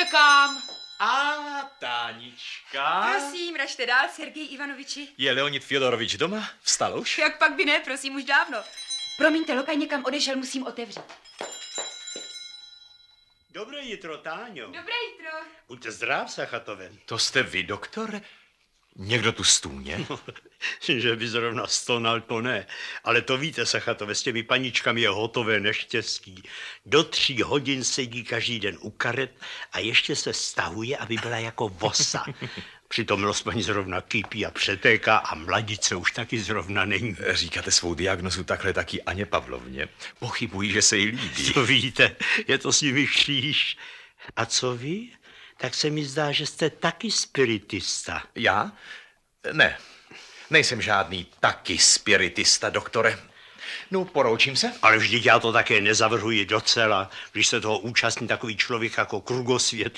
čekám. A Tánička. Prosím, ražte dál, Sergej Ivanoviči. Je Leonid Fjodorovič doma? Vstal už? Jak pak by ne, prosím, už dávno. Promiňte, Lokaj někam odešel, musím otevřít. Dobré jitro, Táňo. Dobré jitro. Buďte zdrav, Sachatové. To jste vy, doktore? Někdo tu stůně? Že by zrovna stonal, to ne. Ale to víte, Sachatové, s těmi paničkami je hotové neštěstí. Do 3 hodin sedí každý den u karet a ještě se stahuje, aby byla jako vosa. Přitom rozpaň zrovna kypí a přetéká a mladice už taky zrovna není. Říkáte svou diagnozu takhle taky Aně Pavlovně. Pochybuji, že se jí líbí. To víte, je to s nimi kříž. A co vy? Tak se mi zdá, že jste taky spiritista. Já? Ne, nejsem žádný taky spiritista, doktore. No, poroučím se. Ale vždyť já to také nezavrhuji docela, když se toho účastní takový člověk jako Krugosvět,